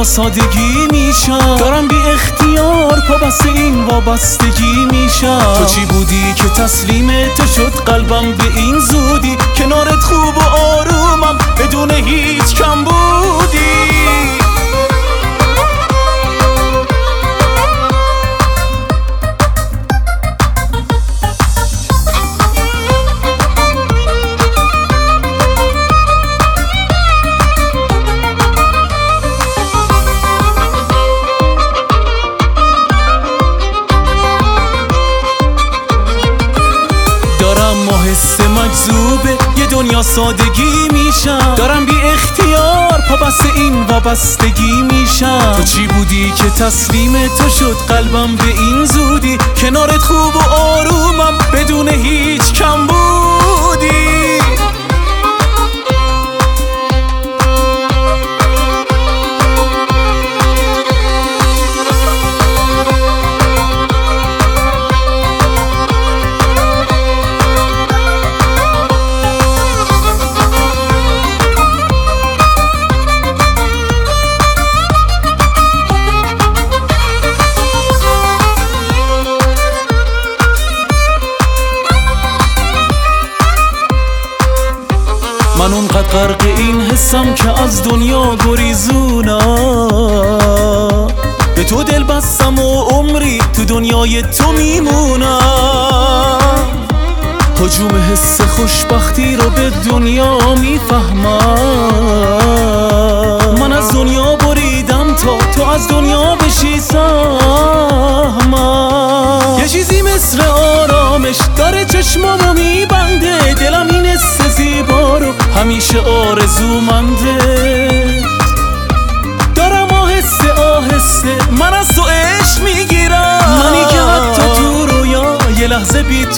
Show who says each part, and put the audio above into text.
Speaker 1: سادگی میشم، دارم بی اختیار پا بست این وابستگی میشم. تو چی بودی که تسلیم تو شد قلبم به این زودی؟ کنارت خوب و آرومم بدون هیچ کم بودی. حس مجذوبه یه دنیا سادگی میشم، دارم بی اختیار پا بست این وابستگی میشم. تو چی بودی که تسلیم تو شد قلبم به این زودی؟ کنارت خوب و آرومم بدون هیچ کم بودی. من اونقدر غرق این حسم که از دنیا گریزونم، به تو دل بستم و عمری تو دنیای تو میمونم. هجوم حس خوشبختی رو به دنیا میفهمم، من از دنیا بریدم تا تو از دنیا بشی سهمم. یه چیزی مثل آرامش داره چشمامو میبنده، دلم این حس زیبا رو همیشه آرزومنده. دارم آهسته آهسته من از تو عشق میگیرم، منی که حتی تو رویا یه لحظه بی